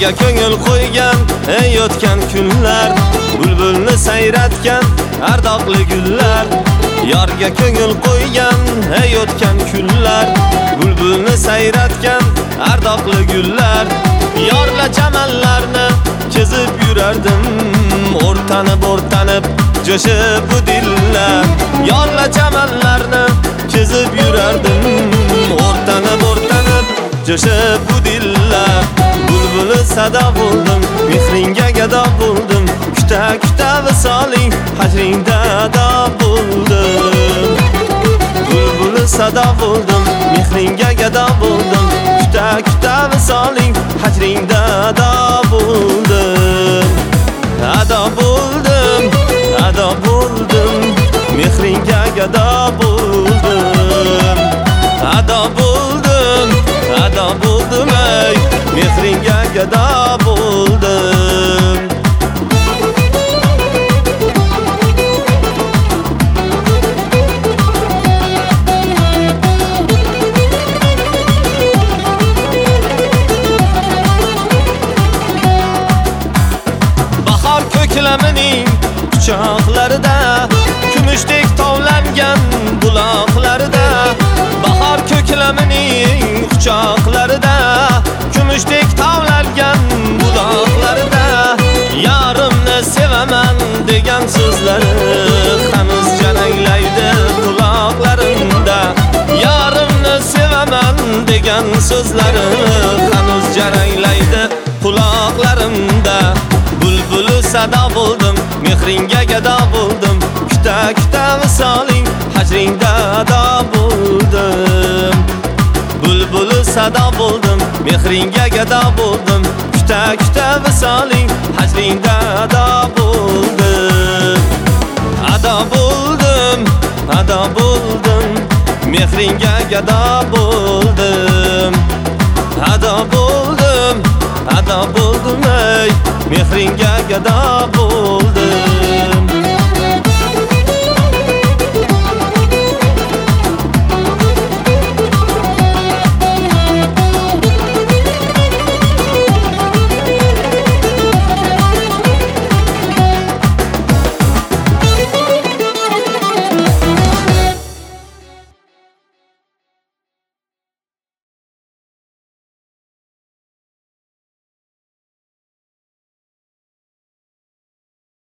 Yorga ko'ngil qo'ygan ey o'tgan kunlar, bulbulni sayratgan ardoqli gullar. Yorga ko'ngil qo'ygan ey o'tgan kunlar, bulbulni sayratgan ardoqli gullar. Yorla chamanlarni kezib yurardim, o'rtanib jo'shib bu dillar. Yorla chamanlarni kezib yurardim, o'rtanib jo'shib bu dillar. Bulbuli sada bo'ldim, mehringga gado bo'ldim, kuta visoling hajringda ado bo'ldim. Bulbuli sada bo'ldim, mehringga gado bo'ldim, kuta visoling hajringda ado bo'ldim. Ado bo'ldim, ado bo'ldim, mehringga gado bo'ldim. Ado bo'ldim, ado bo'ldim ey, mehringga gado bo'ldim. Bahor ko'klamining quchoqlarida, kumushdek tovlangan buloqlarida. Bahor ko'klamining quchoqlarida, kumushdek tovlangan buloqlarida. Yarimni sevaman degan so'zlari hanuz jaranglaydi quloqlarimda. Yarimni sevaman degan so'zlari hanuz jaranglaydi quloqlarimda. Bulbuli sada bo'ldim, mehringga gado bo'ldim, kuta visoling hajringda ado bo'ldim. Bulbuli sada bo'ldim, mehringga gado bo'ldim, kuta visoling hajringda ado bo'ldim. Ado bo'ldim, ado bo'ldim, mehringga gado bo'ldim. Ado bo'ldim, ado bo'ldim ey, mehringga gado bo'ldim.